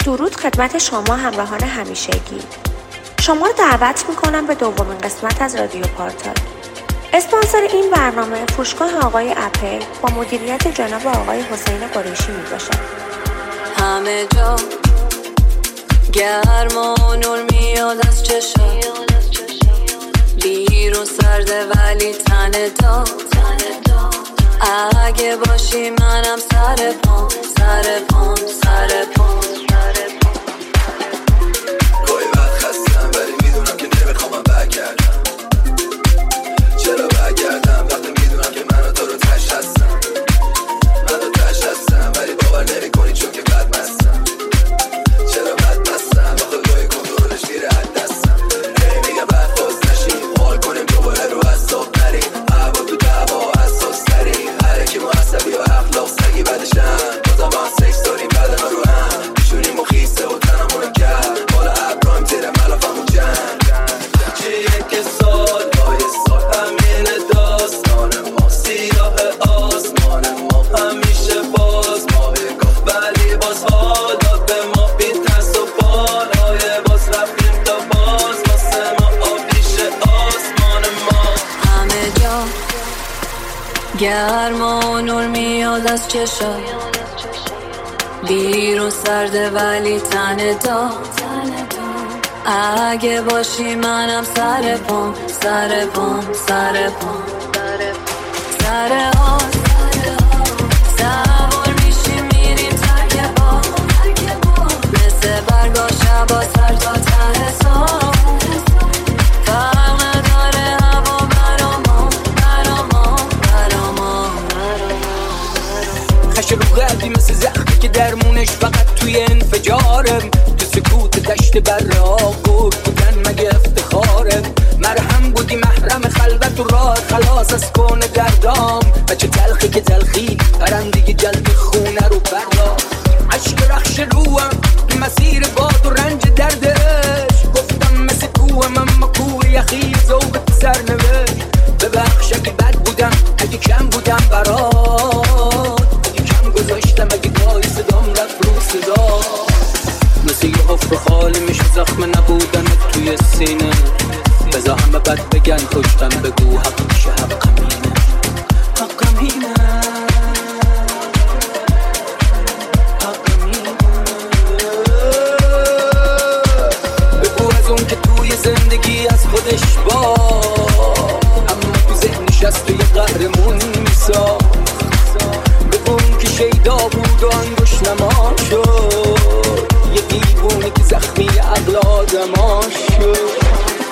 درود خدمت شما همراهان همیشگی. شما رو دعوت میکنم به دومین قسمت از رادیو پارتال. اسپانسر این برنامه فروشگاه آقای اپل با مدیریت جناب آقای حسین قریشی میباشد. همه جا گرم و نور میاد از چشم، بیرون سرده ولی تنه دا. اگه باشی منم سر پام گاهی وقت خستم ولی میدونم که نمیخوام برگردم. چرا برگردم وقتی میدونم که من و تو رو تش هستم. ولی باور نمیکنی چون که بد مستم. چرا بد مستم آخه گاهی کنترلش میره از دستم. میگم بعد باز نشیم حال کنیم دوباره رو حساب نریم. هوا تو دعوا حساس تریم. هر کی معصبی و اخلاق سگی بدشم. بازم با هم سکس داریم بعد ما رو هم میشونیم و خیسته و تنمونم کرد. بالا ابراهیم تیره ملافمون جمع چیه که سالهای سال همین داستان ما. سیاه آسمان ما همیشه باز ماه گفت ولی باز حالات به ما بی ترس و بالای باز رفتیم تا باز واسه ما آبیش آسمان ما. همه جا گرم و نور میاد از چشم، بیرون سرده ولی تنه دا. اگه باشی منم سر پام سر آن سوار میشیم میریم ترک با مثل برگا شبا سر تا ته سال. فرق نداره هوا برا ما خش رو قلبی مثل زخمی که درمونش فقط توی انفجارم. تو سکوت دشت براق بودن مگه افتخارم. مرهم بودی محرم خلوت و راه خلاص از کون دردام. بچه تلخی که تلخی پرندگی جلد خونه رو بردا. عشق رخش روم تو مسیر باد و رنج دردش. گفتم مثل کوهم اما کوه یخی ذوق سرنوشت. ببخش اگه بد بودم اگه کم بودم برات. اگه کم گذاشتم اگه گاهی صدام رفت رو صدا. مثل یه حفر خالی میشه زخم نبودن توی سینه. بذار همه بد بگن کشتم بگو حق میشه حقم اینه. بگو از اون که توی زندگی از خودش با اما تو ذهنش از توی قهرمون میسا. بگو اون که شیدا بود و انگوش نما شد. یه دیوونه که زخمی عقل آدما شد.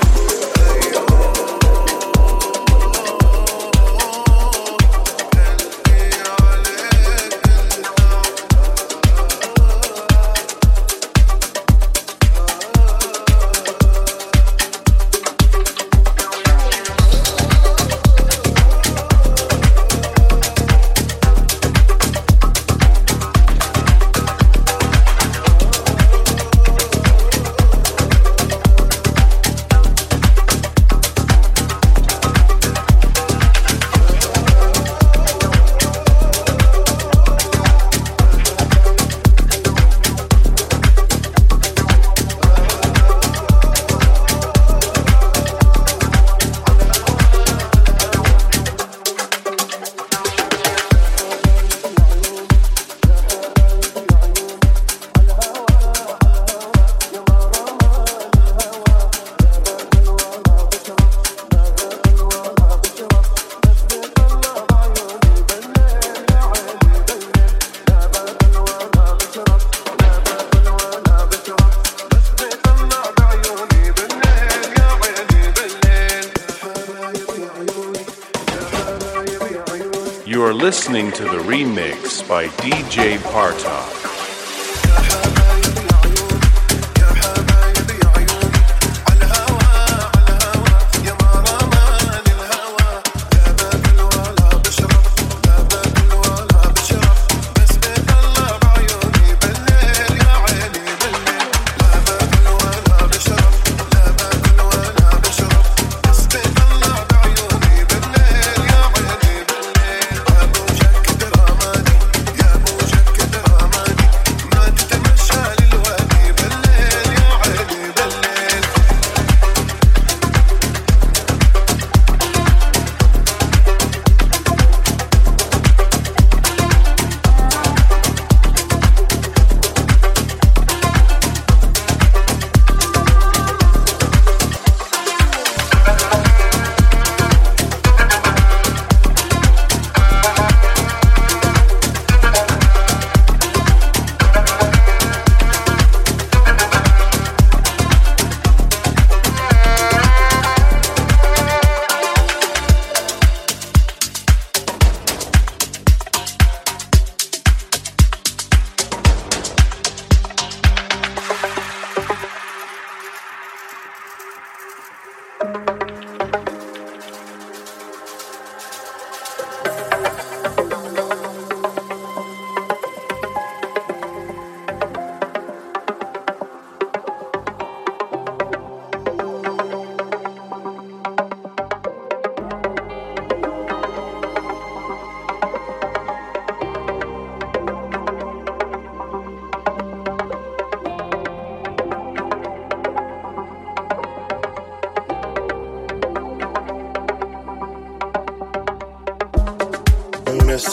You are listening to the remix by DJ Partok.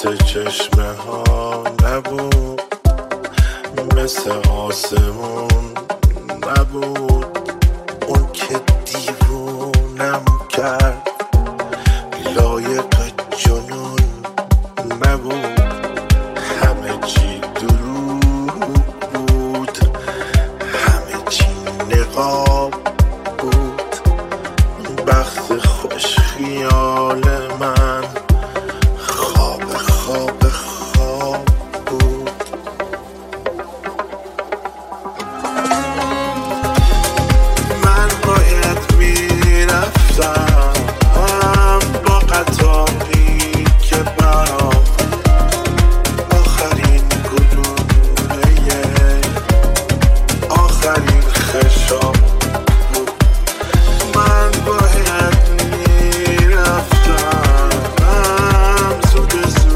مثل چشمه ها نبود، مثل آسمون نبود، اون که دیوونم کرد لایق جنون نبود، همه چی دروغ بود، همه چی نقاب بود، بخت خوش خیال من خواب بود. من باید میرفتم با قطاری که برام آخرین گلوله آخرین خشاب بود. من باید میرفتم زود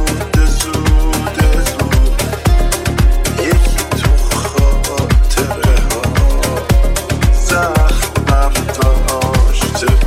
یکی تو خاطره ها زخم برداشته بود.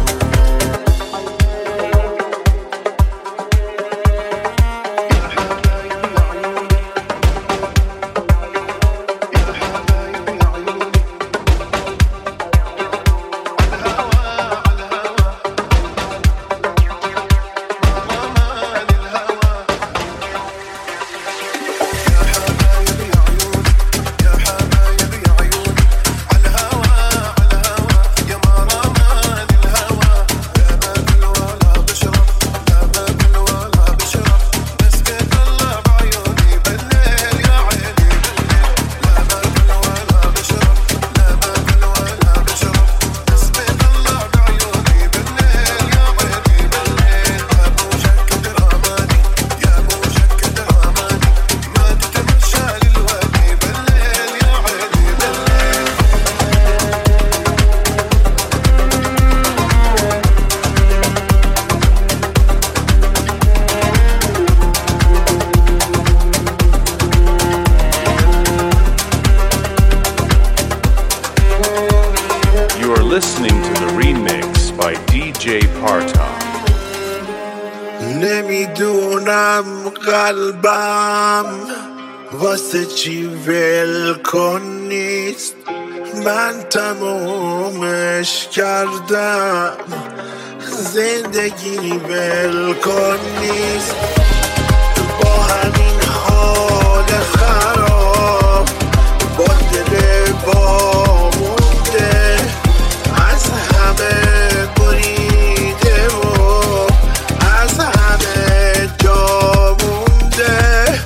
Listening to the remix by DJ Parta. نمیدونم قلبم واسه چی ولکن نیست، من تمومش کردم زندگی ولکن نیست، با همین حال خراب با دل وامونده از همه بریده و از همه جا مونده.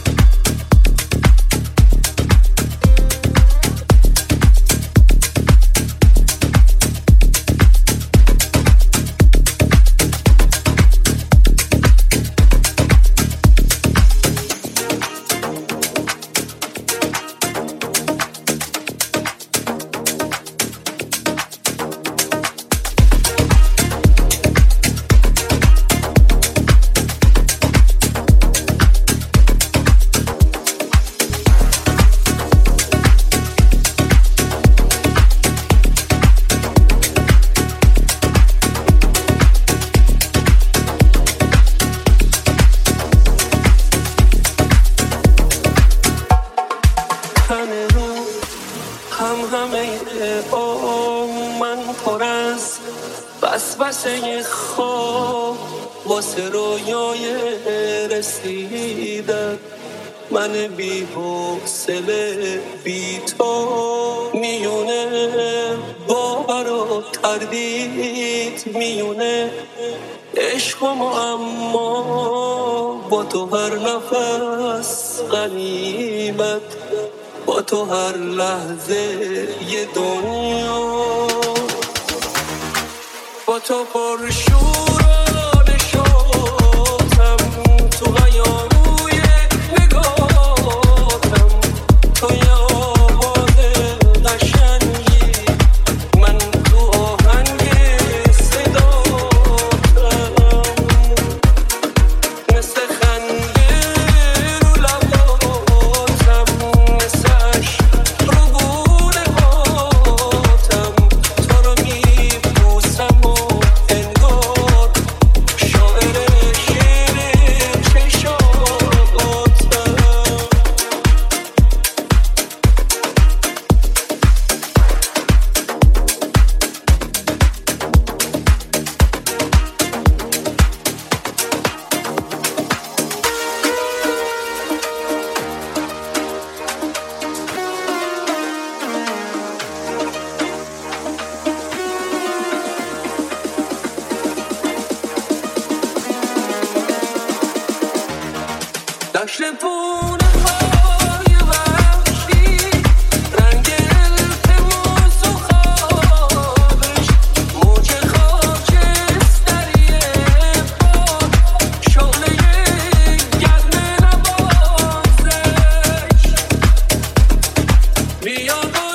واسه خواب واسه رویای رسیدن من بی حوصله بی تو میونه باور و تردید میونه عشق و اما با تو هر نفس غنیمت با تو هر لحظه یه دنیا با تو پر شورانه شدم تو غیاموی نگاتم تو یه آواز قشنگی من تو آهنگ صداتم مثل خنده رو لباتم مثل عشق رو گونه هاتم تو رو میبوسم و انگار دشت پونه های وحشی رنگ التماس و خوابش موج خاکستری باد شعله گرم نوازش بیا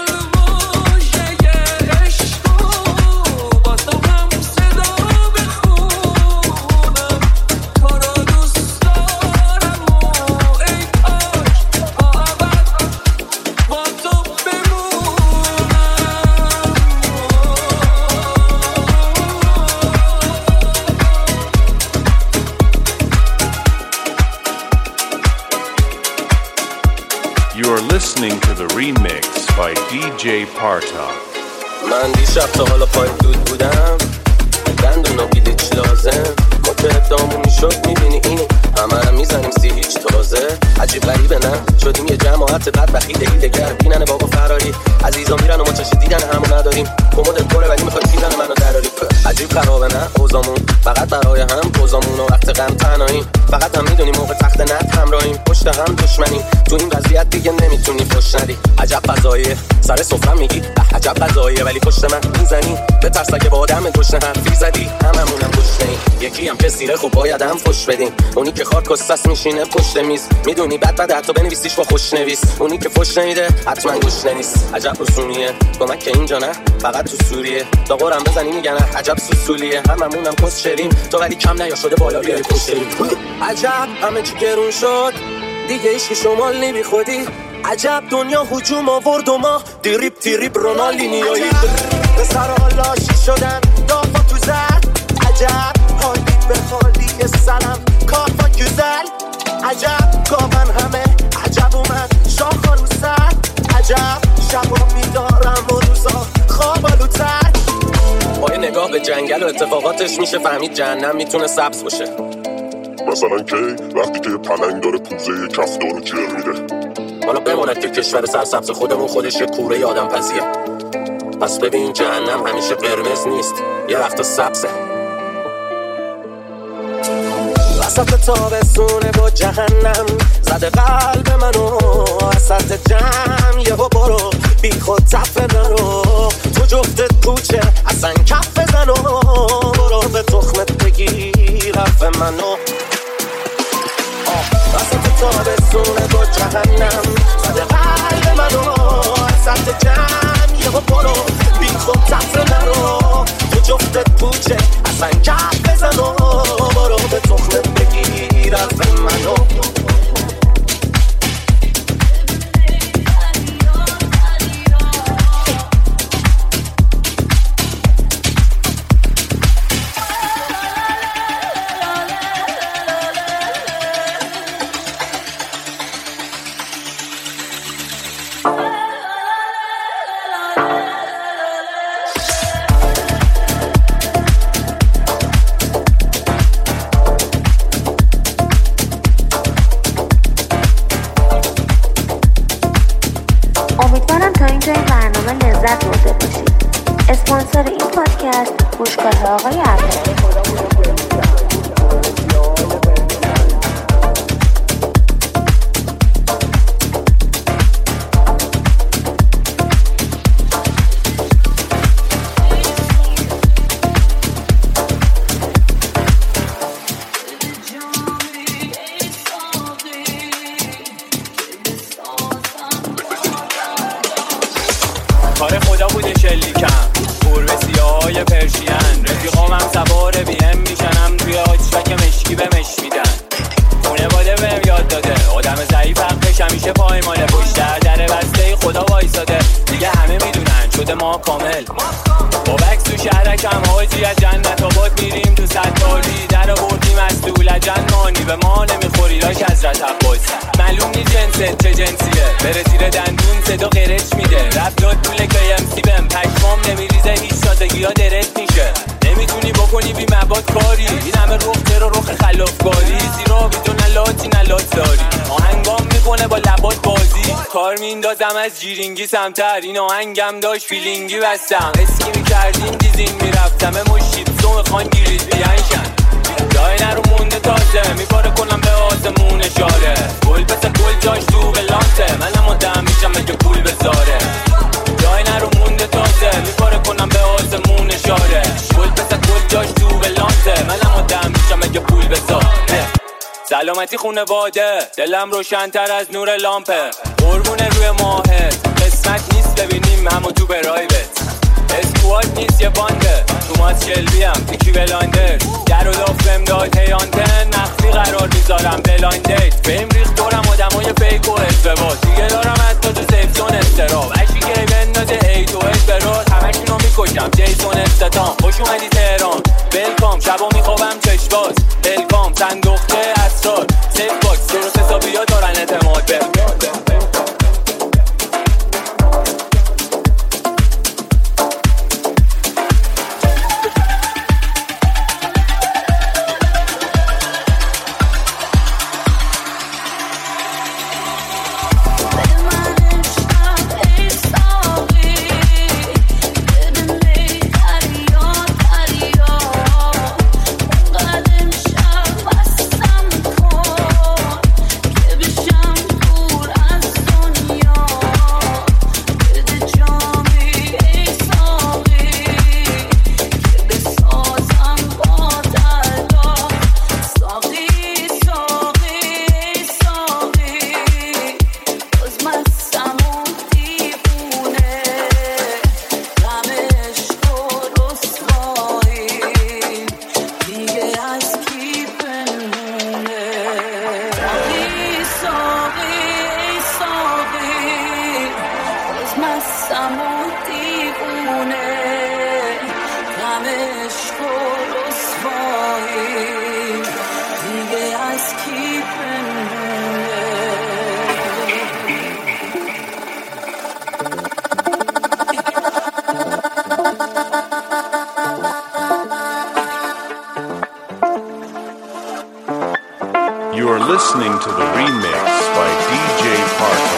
You are listening to the remix by DJ Partok. من دیشب تا حالا پای دود بودم دندونا بیلیچ لازم متعدامون میشد میبینی اینو همه هم میزنیم سی هیچ تازه عجیب غریبه نه شدیم یه جماعت بدبخی دگر بینن بابا فراری عزیزا میرن و ما چشی دیدن همو نداریم کمدت پره ولی میخواد دیدن منو دراری عجیب خرابه نه اوزامون فقط برای هم اوزامون و وقت غم تنهاییم فقط هم میدونیم موقع تخت نت همراهیم پشت هم دشمنیم تو این وضعیت دیگه نمیتونی فش ندی عجب فضاییه سر سفرم میگی عجب فضاییه ولی پشت من میزنی به ترس اگه با آدم گشنه حرفی زدی هممونم گشنه‌ایم یکی هم که سیره خوب باید هم فش بدیم اونی که خاک کسس میشینه پشت میز میدونی بد حتی بنویسیش با خوشنویس اونی که فش نمیده حتما گشنه نیست عجب رسومیه کمک که اینجا نه فقط تو سوریه تا قرم بزنی میگن عجب سوسولیه هممونم کس شریم تو ولی کم نیا شده بالا بیاری پشتیم عجب همه چی گرون شد دیگه ایشکی شمال نمی خودی عجب دنیا هجوم آورد و ما دیریب رونالدینیویی به سر حالاشی شدن دافا تو زد عجب حالی به حالی سلام کافا گزل عجب گاون همه عجب اومد شاخا رو سر عجب شبا میدارم و روزا خوابالوتر با یه نگاه به جنگل و اتفاقاتش میشه فهمید جهنم میتونه سبز باشه مثلا کی وقتی که پلنگ داره پوزه کف دارو جر میده حالا بماند که کشور سرسبز خودمون خودش یه کوره آدم پذیه پس ببین جهنم همیشه قرمز نیست یه وقتا سبزه وسط تابستونه با جهنم زده قلب منو وسط جمع یه برو بی خود تفه نرو تو جفتت کوچه اصلا کف بزن و برو به تخمت بگیر حرف منو وسط تابستونه با جهنم زده قلب منو وسط جمع یه برو بی خود تفه نرو تو جفتت کوچه اصلا کف بزن و برو به تخمت بگیر حرف منو امیدوارم تا اینجای برنامه لذت برده باشید. اسپانسر این پادکست فروشگاه آقای اپل. کار خدا بوده شلیکم قربه سیاهای پرشین رفیقام هم سوار بیم میشنم توی آتشک مشکی به مش میدن خونه باده بهم یاد داده آدم ضعیف حقش همیشه پایماله پشت در بسته خدا وایساده دیگه همه میدونن شده ما کامل با بکس تو شهرکم حاجی از جنت آباد میریم تو ستاری در آوردیم از دولجن مانی به ما نمیخوری لاش حضرت عباس معلوم نی جنست چه جنسیه بره زیر دندون صدا قرچ میده رپ داد پول KMC بهم پشمام نمیریزه هیچ سادگی ها درست میشه نمیتونی بکنی بی مباد کاری این همه رخ خلافکاری زیرا بیتون نلاتی نلات داری آهنگام میکنه با لبات بازی کار میندازم از جیرینگی سمتر این آهنگم داشت فیلینگی بستم اسکی میکردیم دیزین میرفتم مشیبسو میخوان گیرید بیانشن جای نرو مونده تازه میپاره کنم به آسمون اشاره سلامتی خونواده، دلم روشن‌تر از نور لامپه. قربونه روی ماهت، قسمت نیست ببینیم همو تو پرایوت. اسکواد نیست یه بانده، تو ماس شلبی هم تیکی بلاندر. در و لافم داد هیانتن، مخفی قرار میذارم بلاین دیت. فیم ریخت دورم آدمای فیک و ازدواج، دیگه دارم حتی تو سیفزون استراب. عشقی گری بندازه ای تو ایت براد، همشونو میکشم جیسون استتام. خوش اومدی تهران، بلکام شبا میخوابم چشباز. بلکام صندوقچه اسرار، سیف باکس درست حسابی ها دارن اعتماد به. You are listening to the remix by DJ Parker.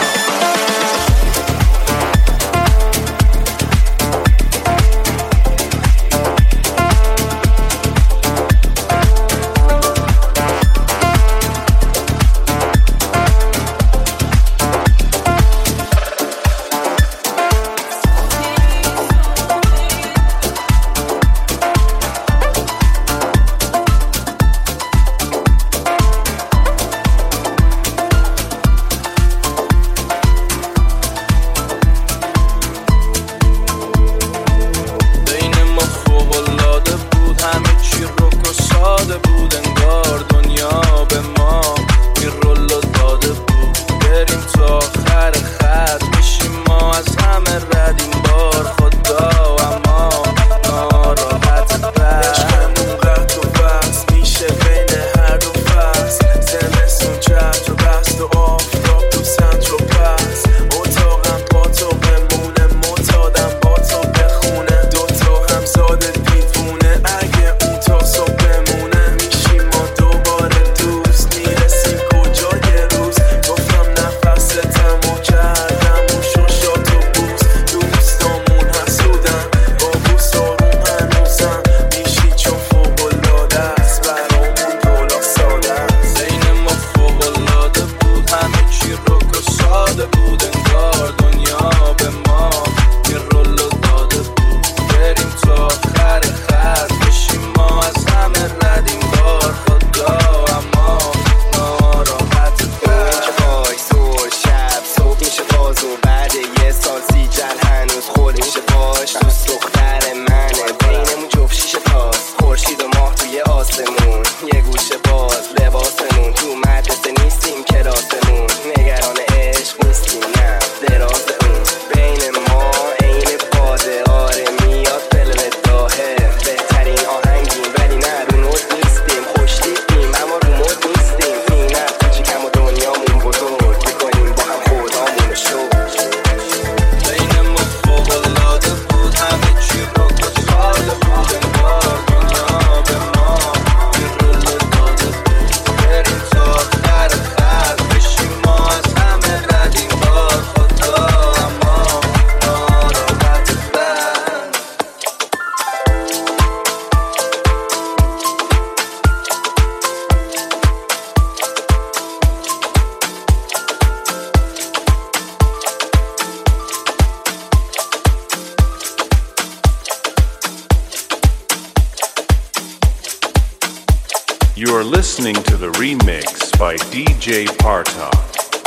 You are listening to the remix by DJ Partok.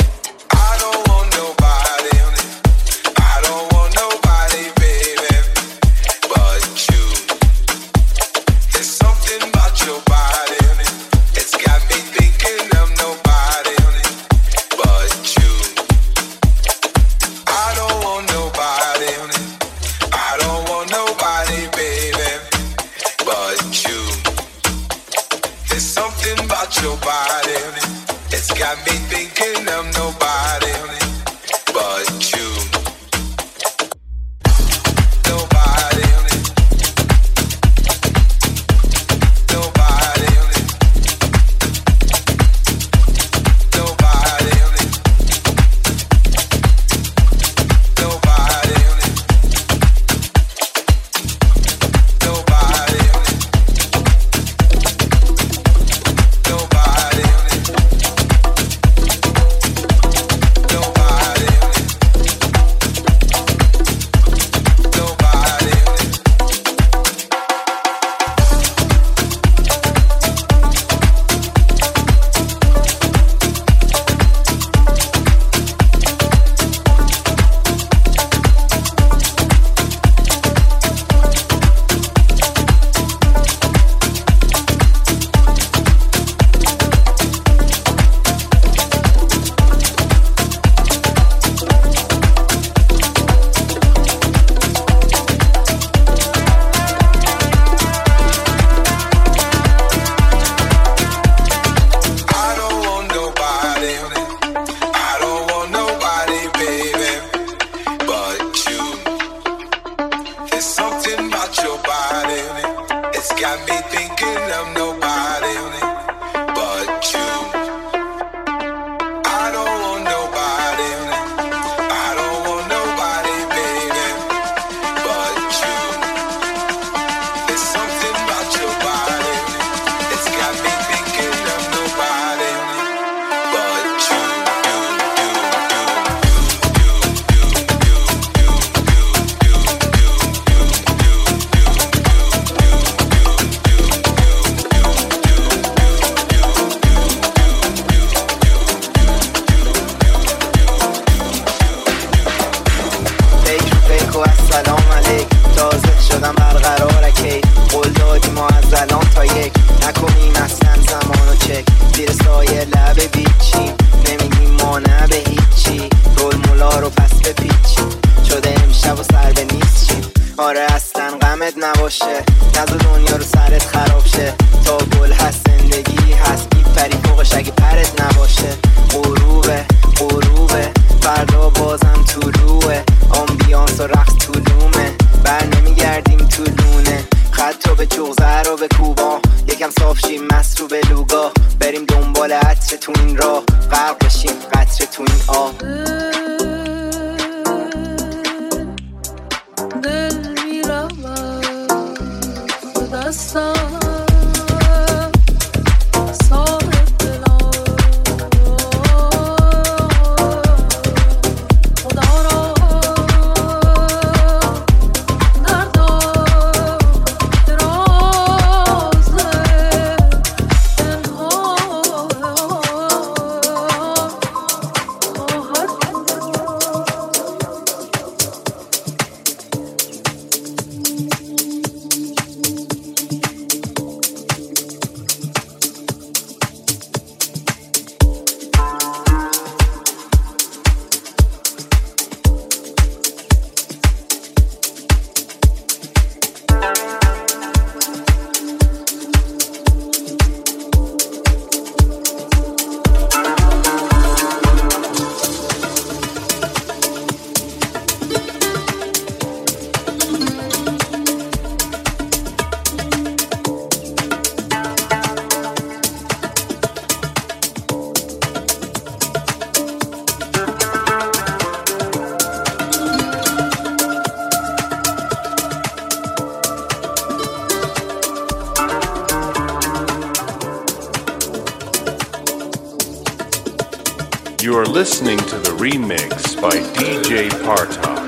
You are listening to the remix by DJ Partok.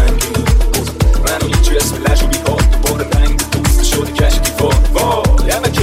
منو یه جسم لجو بی‌حال دوباره رنگ دوست شده کشکی فار یه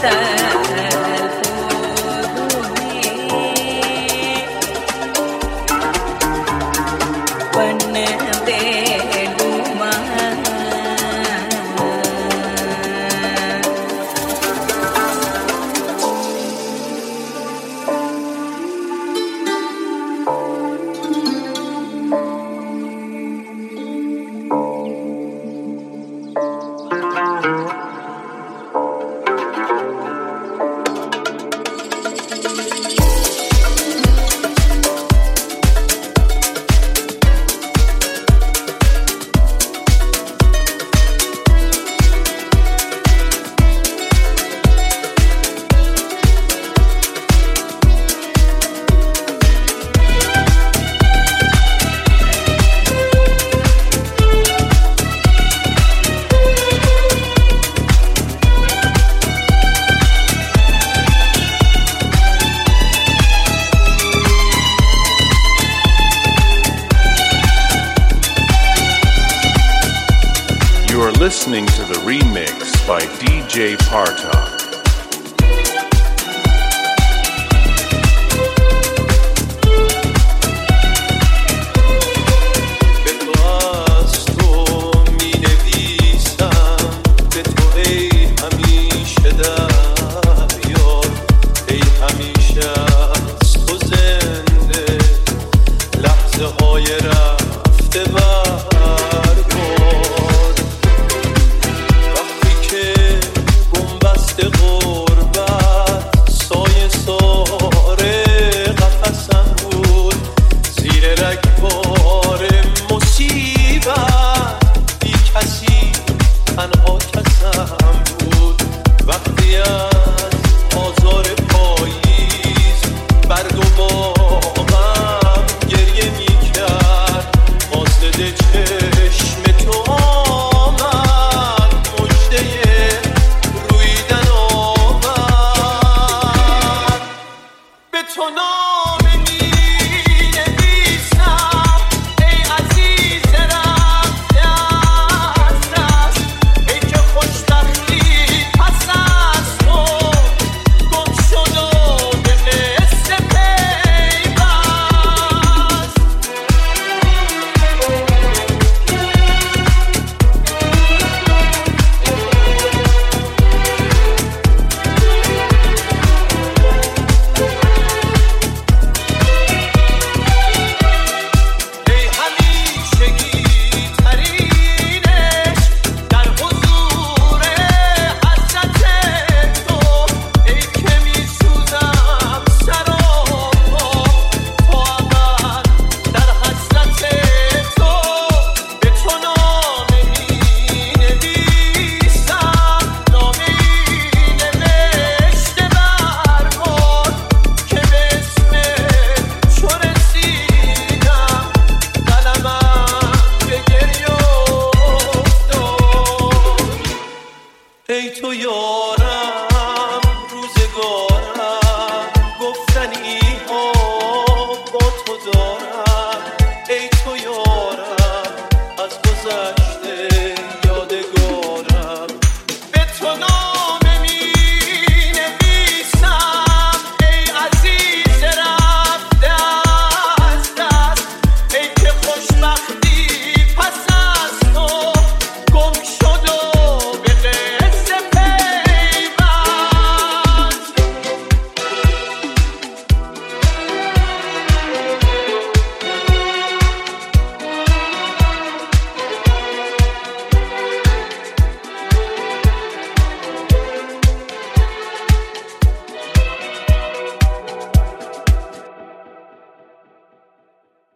Listening to the remix by DJ Partok. ای تو یارم